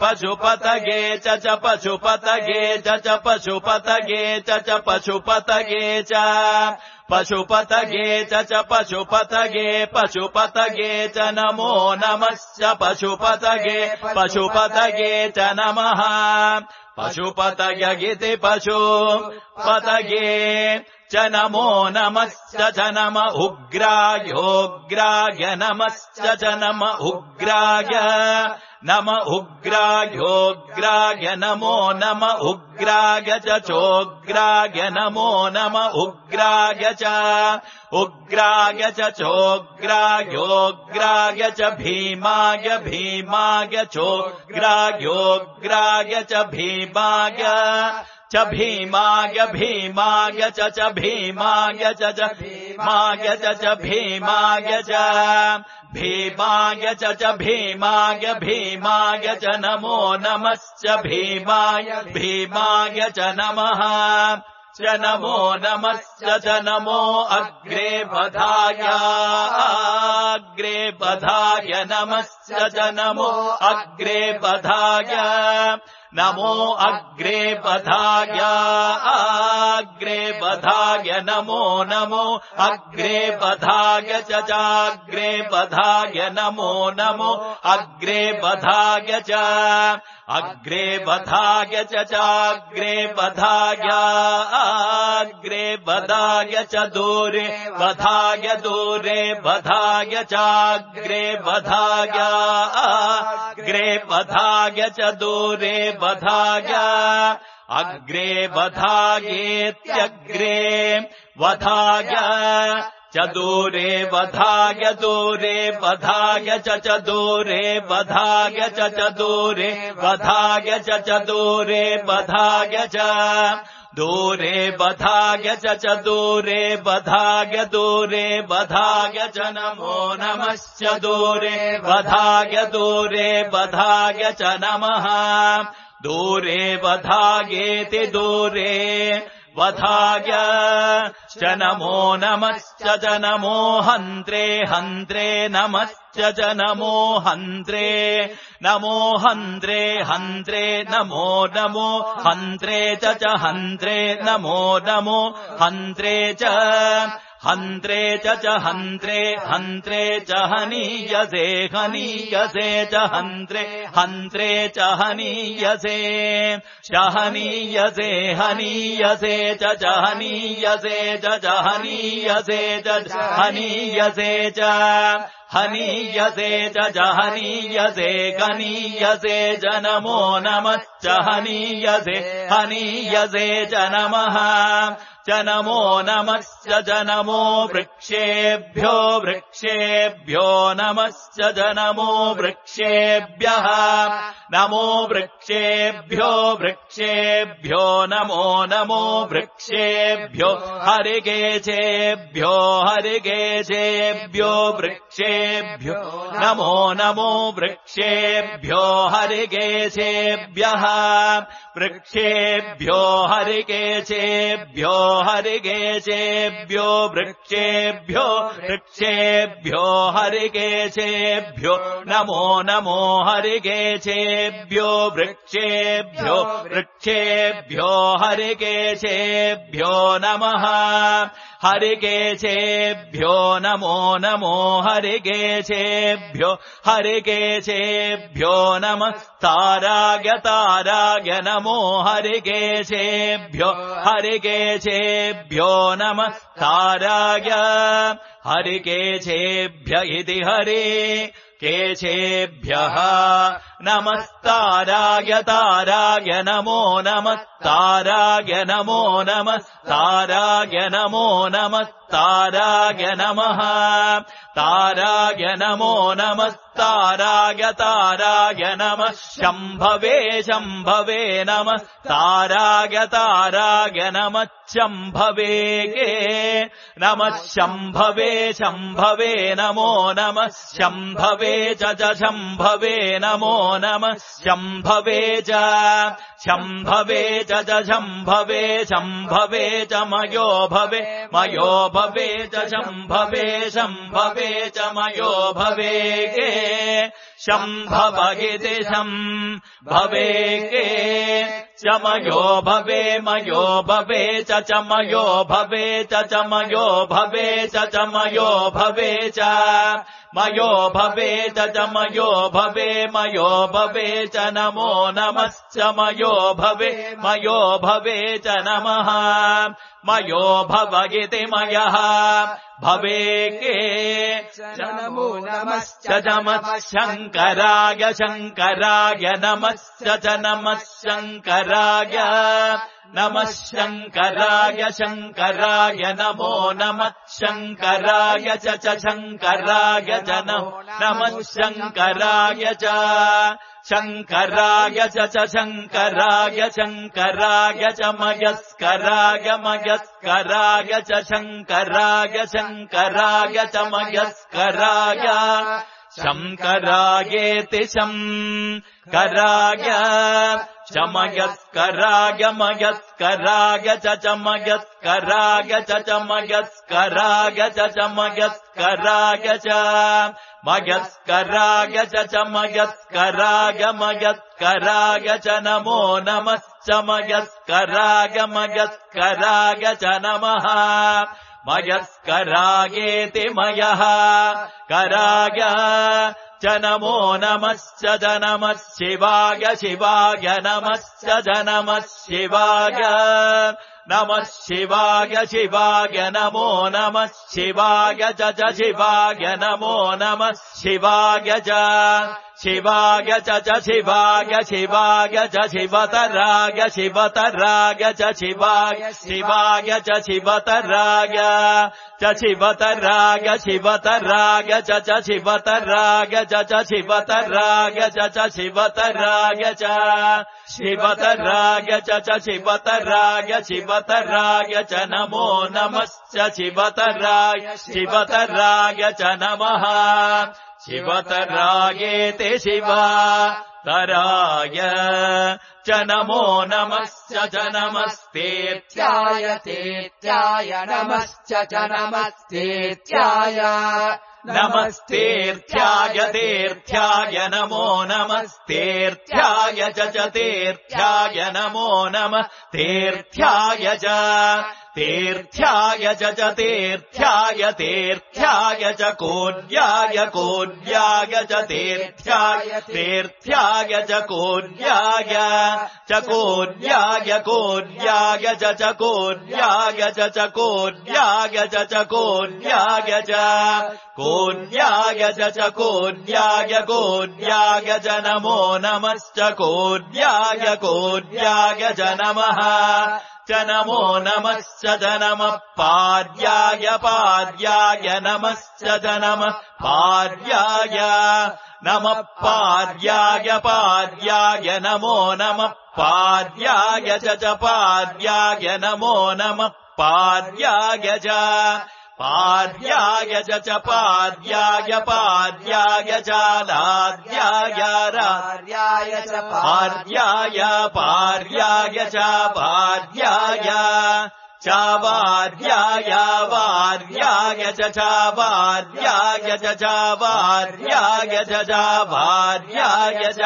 पशुपतगे च पशुपतगे च पशुपतगे च पशुपतगे च पशुपतगे च पशुपतगे पशुपतगे च नमो नमश्च पशुपतगे पशुपतगे च नमः पशुपतगिति पशुपतगे च नमो नमश्च च नम उग्रायोग्राय नमश्च च नम उग्राय नम उग्रायोग्राय नमो नम उग्राय च चोग्राय नमो नम उग्राय च उग्राय च चोग्रायोग्राय च भीमाय भीमाय चोग्रायोग्राय च भीमाय च भीमाय भीमाय च भीमाय च भीमाय च भीमाय च भीमाय च भीमाय भीमाय च नमो नमश्च भीमाय भीमाय च नमः च नमो नमश्च च नमो अग्रे बधाय नमश्च च नमो अग्रे बधाय नमो अग्रे बधाय नमो नमो अग्रे बधाय च चाग्रे बधाय नमो नमो अग्रे बधाय च अग्रे बधाय च चाग्रे बधाय अग्रे बधाय च दूरे बधाय चाग्रे बधाय अग्रे बधाय च दूरे बधाय अग्रे बधायेत्यग्रे वधाय च दूरे बधाय च दूरे बधाय च दूरे बधाय च दूरे बधाय च दूरे बधाय च दूरे बधाय च नमो नमश्च दूरे बधाय च नमः दूरे बधायेति दूरे बधाय च नमो नमश्च च नमो हन्त्रे नमश्च च नमो हन्त्रे नमो हन्त्रे नमो हन्त्रे च हन्त्रे नमो हन्त्रे च हन्त्रे च हन्त्रे च हनीयसे च हन्त्रे च हनीयसे च हनीयसे च हनीयसे च हनीयसे च हनीयसे च हनीयसे च हनीयसे गनीयसे च नमो नमश्च हनीयसे च नमः च नमो नमश्च च नमो वृक्षेभ्यो नमश्च च नमो वृक्षेभ्यः नमो वृक्षेभ्यो नमो वृक्षेभ्यो हरिकेशेभ्यो वृक्षेभ्यो नमो वृक्षेभ्यो हरिकेशेभ्यः वृक्षेभ्यो हरिकेशेभ्यो वृक्षेभ्यो हरिकेशेभ्यो नमो हरिकेशेभ्यो वृक्षेभ्यो हरिकेशेभ्यो नमः हरिकेशेभ्यो नमो हरिकेशेभ्यो नमः ताराय नमो हरिकेशेभ्यो नमः ताराय हरिकेशेभ्य इति हरि केशेभ्यः नमस्ताराय नमो ताराय नमो ताराय नमः ताराय नमो ताराय नमः शम्भवे नमः ताराय नमः शम्भवे नमः शम्भवे नमो शम्भवे च शम्भवे नमो शम्भवे च शम्भवे च शम्भवे च मयो भवे भवे च शम्भवे शम्भवे च मयो भवे के शम्भवगिति शम्भवे चमयो भवे मयो भवे च चमयो भवे च चमयो भवे च चमयो भवे च मयो भवे च चमयो भवे मयो भवे च नमो नमश्च मयो भवे च नमः मयो भवगिति मयः भवे के नमो नमश्च नमः शङ्कराय शङ्कराय नमश्च नमः शङ्कराय नमः शङ्कराय शङ्कराय नमो नमः शङ्कराय च शङ्कराय च नमः शङ्कराय च शङ्कराय च शङ्कराय शङ्कराय च मयस्कराय मयस्कराय च शङ्कराय शङ्कराय च मयस्कराय शङ्करायेति शङ्कराय चमयस्कराय मयस्कराय च मयस्कराय च मयस्कराय च मयस्कराय च मयस्कराय च मयस्कराय मयस्कराय च नमो नमश्च मयस्कराय मयस्कराय च नमः मयस्करायेति मयः कराय च नमो नमश्च च नमः शिवाय शिवाय नमश्च च नमः शिवाय नमः शिवाय शिवाय नमो नमः शिवाय च शिवाय नमो नमः शिवाय च शिवाय च शिवाय शिवाय च शिवतराय शिवतराय च शिवाय शिवाय च शिवतराय च शिवतराय शिवतराय च शिवतराय च शिवतराय च शिवतराय च शिवतराय च शिवतराय शिवतराय च नमो नमश्च शिवतराय शिवतराय च नमः शिवतरायेति शिवतराय च नमो नमश्च च नमस्तेत्याय तेत्याय नमश्च च नमस्तेत्याय नमस्तेर्थ्याय तेर्थ्याय नमो नमस्तेर्थ्याय च तेर्थ्याय नमो नमः तेर्थ्याय च तीर्थ्याय च तीर्थ्याय तीर्थ्याय च कोड्याय कोड्याय च तीर्थ्याय तीर्थ्याय च कोड्याय कोड्याय कोड्याय च कोड्याय च कोड्याय च कोड्याय च कोड्याय च कोड्याय कोड्याय च नमो नमश्च कोड्याय कोड्याय च नमः च नमो नमश्च च नमः पाद्याय पाद्याय नमश्च च नमः पाद्याय नमः पाद्याय पाद्याय नमो नमः पाद्याय च पाद्याय नमो नमः पाद्याय च पाद्याय च पाद्याय पाद्याय च लाद्याय राद्याय च पाद्याय पाद्याय च पाद्याय चावाद्याय वाद्याय च चावाद्याय च चावाद्याय च चावाद्याय च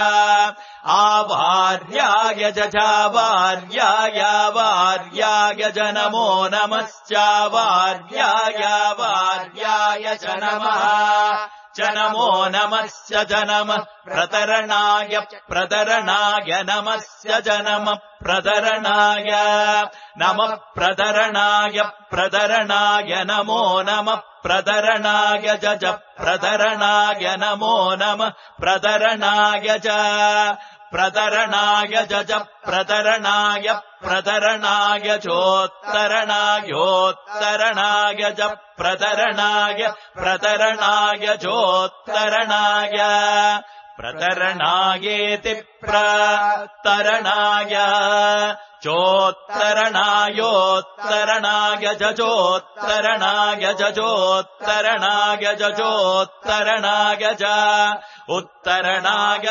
आवाद्याय च चावाद्याय वाद्याय च नमो नमश्चावाद्याय वाद्याय च नमः च नमो नमश्च च नमः प्रतरणाय प्रतरणाय नमश्च च नमः प्रतरणाय नमः प्रतरणाय प्रतरणाय नमो नमः प्रतरणाय च प्रतरणाय नमो नमः प्रतरणाय च प्रतरणाय च प्रतरणाय प्रतरणाय चोत्तरणायोत्तरणाय च प्रतरणाय प्रतरणाय चोत्तरणाय प्रतरणायेति प्रतरणाय चोत्तरणायोत्तरणाय जजोत्तरणाय जजोत्तरणाय जजोत्तरणाय च उत्तरणाय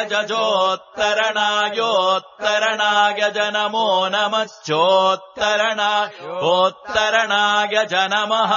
जजोत्तरणायोत्तरणाय ज नमो नमश्चोत्तरणायोत्तरणाय च नमः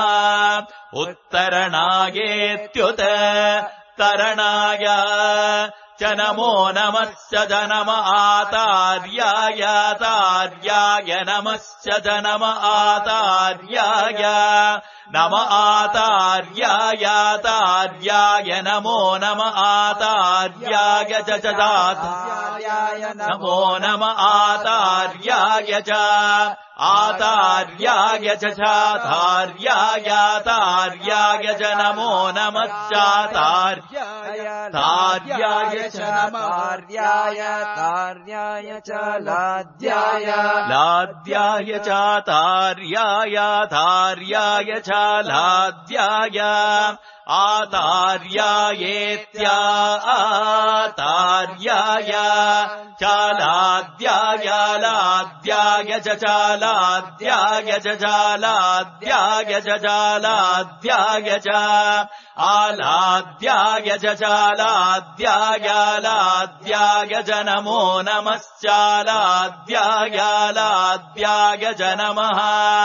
उत्तरणायेत्युत तरणाय च नमो नमश्च ज नम आतार्याय तार्याय नमश्च ज नम आतार्याय नम आतार्याय तार्याय नमो नम आतार्याय च दातार्याय नमो नम आतार्याय च आतार्याय च चातार्याय तार्याय च नमो नमश्चातार्याय तार्याय च नमः तार्याय च लाद्याय लाद्याय चातार्याय तार्याय च लाद्याय आतार्यायेत्या आतार्याय चालाद्याय लाद्याय च चालाद्याय च चालाद्याय च चालाद्याय च आलाद्याय च चालाद्याय लाद्याय च नमो नमश्चालाद्याय लाद्याय च नमः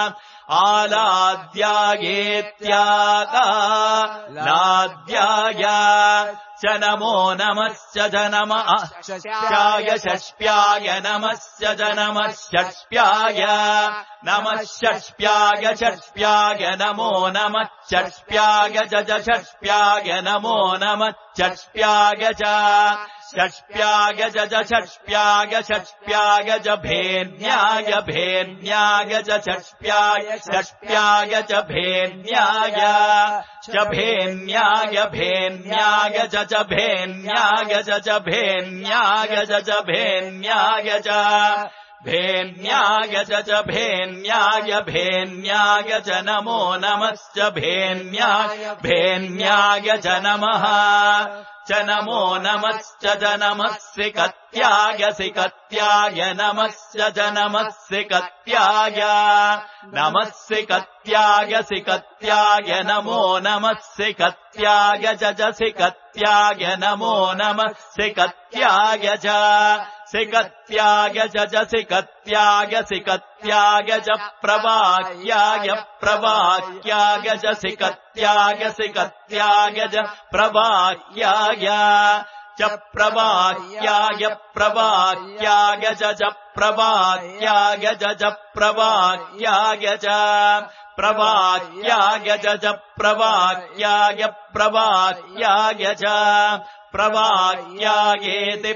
आलाद्यायेत्यालाद्याय च नमो नमश्च ज नम षष्प्याय षष्प्याय नमश्च ज नमः षष्प्याय नमः षष्प्याय षष्प्याय नमो नमः षष्प्याय च षष्प्याय नमो नमः षष्प्याय च षष्प्याय च षष्प्याय षष्प्याय च भेन्याय भेन्याय च षष्प्याय षष्प्याय च भेन्याय च भेन्याय भेन्याय च भेन्याय च भेन्याय च भेन्याय च भेन्याय च भेन्याय भेन्याय च नमो नमश्च भेन्याय भेन्याय च नमः च नमो नमश्च ज नमः सिकत्याय सिकत्याय नमश्च ज नमः सिकत्याय नमः सिकत्याय सिकत्याय नमो नमः सिकत्याय च सिकत्याय नमो नमः सिकत्याय च सिकत्याय च सिकत्याय सिकत्याय च प्रवाक्याय प्रवाक्याय च सिकत्याय सिकत्याय च प्रवाक्याय च प्रवाक्याय प्रवाक्याय च प्रवाक्याय च प्रवाक्याय च प्रवाक्याय च प्रवाक्याय प्रवाक्याय च प्रवाक्यायेति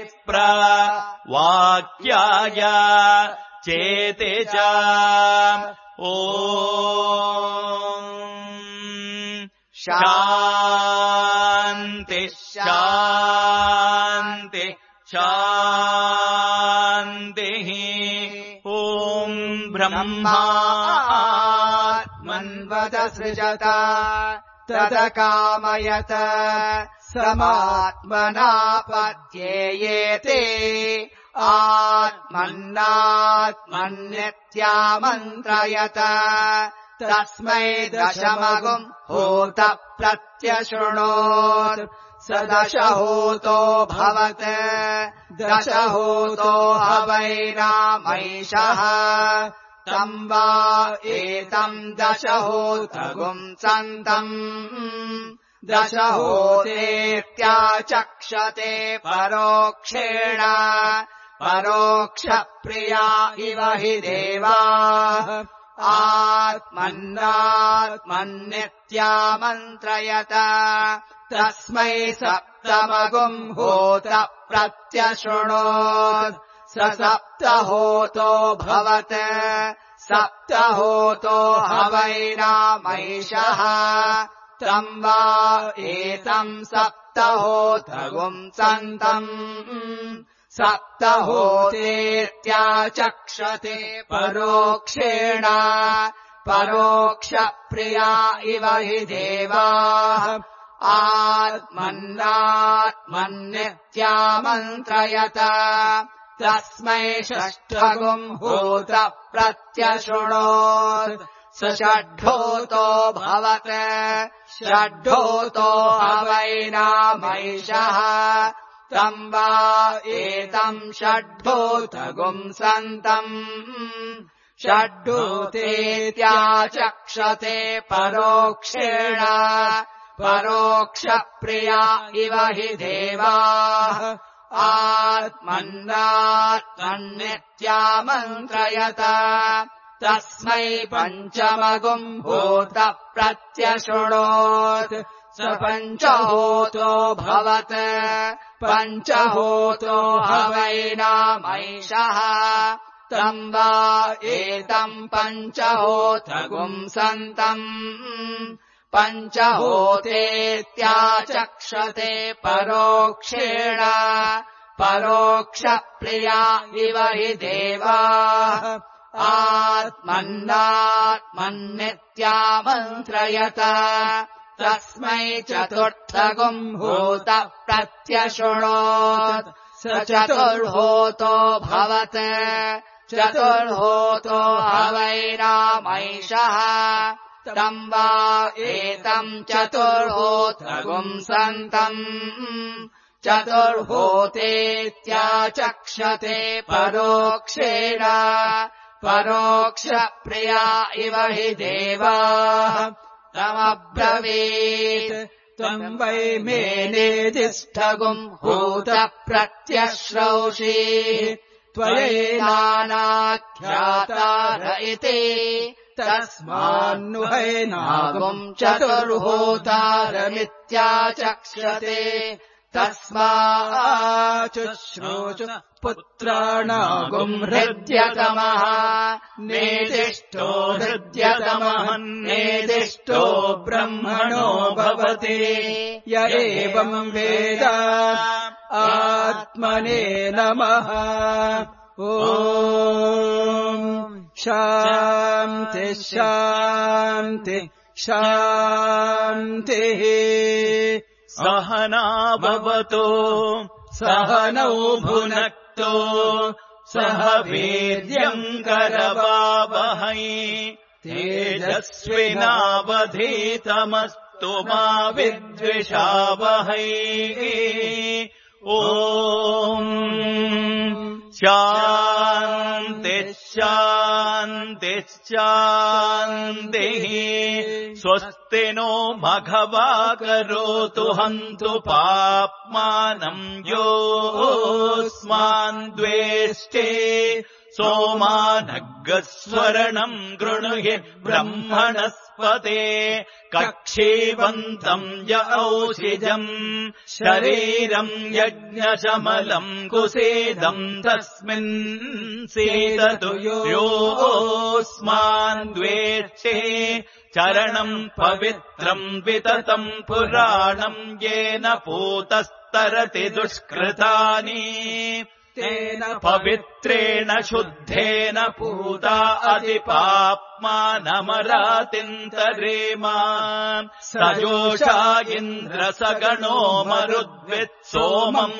प्रवाक्याय चेते च ॐ शान्ति शान्ति शान्तिः ॐ ब्रह्मात्मन्वत सृजत तदकामयत समात्मनापद्येयेते आत्मन्नात्मन्नित्यामन्त्रयत तस्मै दशमगुम् होत प्रत्यशृणोत् स दशहोतो भवत् दशहोतो हवैरामैषः तम् वा एतम् दशहोतगुम् सन्तम् दशहोतेत्याचक्षते परोक्षेण परोक्षप्रिया इव हि देवाः आत्मन्नात्मन्नित्यामन्त्रयत तस्मै सप्तमगुम् होत प्रत्यशृणोत् स सप्तहोतो भवत् सप्तहोतो हवैरामैषः तम् वा एतम् सप्तहोतगुम् सन्तम् सप्तहोतेत्याचक्षते परोक्षेण परोक्षप्रिया इव हि देवाः आत्मन्नात्मन्नित्यामन्त्रयत तस्मै षष्ठगुम् भूत प्रत्यशृणोत् स षड्ढोतो भवत् षड्ढोतो हवैनामैषः तम् वा एतम् षड्ढोतगुम् सन्तम् षड्ढूतेत्याचक्षते परोक्षेण परोक्षप्रिया इव हि देवाः आत्मन्नात्मन्नित्यामन्त्रयत तस्मै पञ्चमगुम् भूत प्रत्यशृणोत् स पञ्चहोतो भवत् पञ्चहोतो हवैनामैषः तम् वा एतम् पञ्चहोतगुम् सन्तम् पञ्चहोतेत्याचक्षते परोक्षेण परोक्षप्रिया इव हि देवाः आत्मन्नात्मन्नित्यामन्त्रयत तस्मै चतुर्थगुम् भूत प्रत्यशृणोत् स चतुर्होतो भवत् चतुर्होतो हवैनामैषः तम् वा एतम् चतुर्होतगुम् सन्तम् चतुर्होतेत्याचक्षते परोक्षेण परोक्षप्रिया इव हि देवाः तमब्रवीत् त्वम् वै मे नेदिष्ठगुम् भूत प्रत्यश्रौषि त्वयैनानाख्यातार इति तस्मान्नुहैनागुम् चतुर्होतारमित्याचक्षते तस्माच्चुश्रोचु पुत्राणागुम् हृद्यतमः नेदिष्टो हृद्यतमः नेदिष्टो ब्रह्मणो भवति य एवम् वेद आत्मने नमः ॐ शान्ति शान्ति शान्तिः सहना भवतु सहनौ भुनक्तु सह वीर्यम् करवावहै तेजस्विनावधीतमस्तु मा विद्विषावहै ॐ शान्ति शान्ति शान्तिः स्वस्ति नो मघवा करोतु हन्तु पाप्मानम् योऽस्मान् द्वेष्टे सोमानग्गस्वरणम् गृणुहि ब्रह्मणस्पते कक्षीवन्तम् य औषिजम् शरीरम् यज्ञशमलम् कुसेदम् तस्मिन् सीदतु योऽस्मान् द्वेष्टे चरणम् पवित्रम् विततम् पुराणम् येन पूतस्तरति दुष्कृतानि तेन पवित्रेण शुद्धेन पूता अधिपाप्मानमरातिन्तरेम सजोषा इन्द्रसगणो मरुद्वित् सोमम्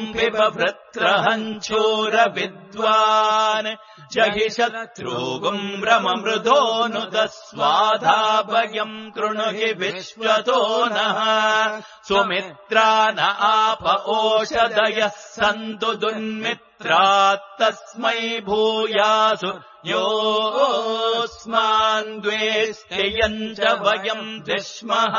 विपवृत्रहञ्चोरविद्वान् जहि शत्रूगुम् रममृदोऽनुदस्वाधाभयम् कृणुहि विश्वतो नः सुमित्रा न आप ओषधयः सन्तु दुन्मित्रात्तस्मै भूयासु योऽस्मान् द्वेष्टियम् च वयम् द्विष्मः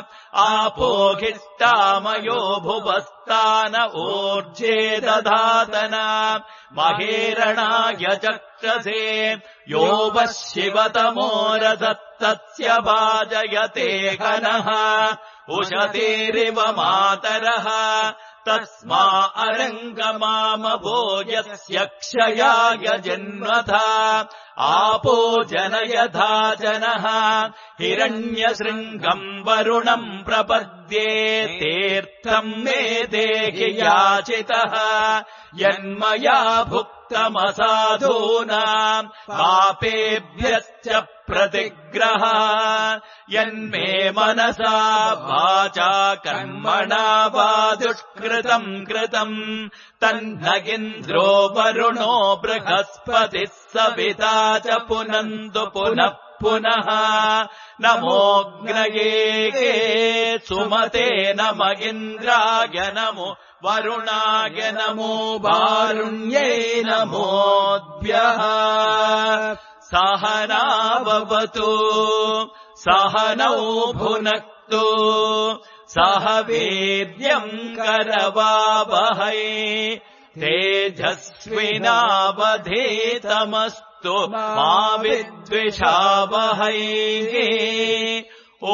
आपोहिष्टामयो भुवस्तान ऊर्जे दधातना महेरणाय चक्षसे यो वः शिवतमोरधत्तस्य भाजयते घनः उशतीरिव मातरः तस्मा अरङ्गमामभोजस्य क्षयाय जन्मथा आपो जनयथा जनः हिरण्यशृङ्गम् वरुणम् प्रपद्ये तीर्थम् मे देहि याचितः यन्मया भुक्तमसाधूनाम् पापेभ्यश्च प्रतिग्रह यन्मे मनसा वाचा कर्मणा वा दुष्कृतम् कृतम् तन्नगिन्द्रो वरुणो बृहस्पतिः सविता च पुनन्तु पुनः पुनः नमोऽग्नये सुमते नमगिन्द्राय नमो वरुणाय नमो वारुण्ये नमोऽद्भ्यः सहना भवतु सहनौ भुनक्तु सह वीर्यम् करवावहै तेजस्विनावधीतमस्तु मा विद्विषावहै ॐ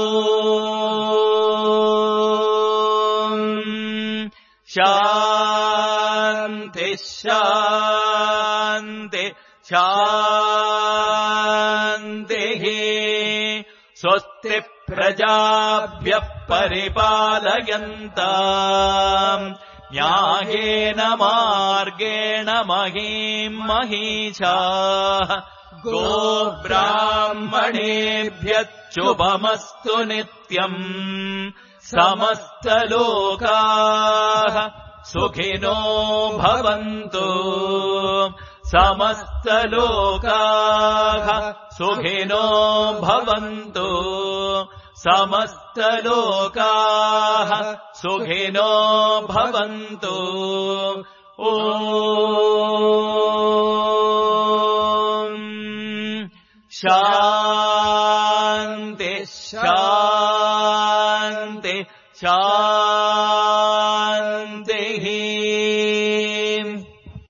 शान्ति शान्ति शान्तिः स्वस्ति प्रजाभ्यः परिपालयन्ताम् न्यायेन मार्गेण महीम् महीषाः गोब्राह्मणेभ्यः शुभमस्तु नित्यम् समस्तलोकाः सुखिनो भवन्तु समस्तलोकाः सुखिनो भवन्तु समस्तलोकाः सुखिनो भवन्तु ॐ शान्ति शान्ति शान्ति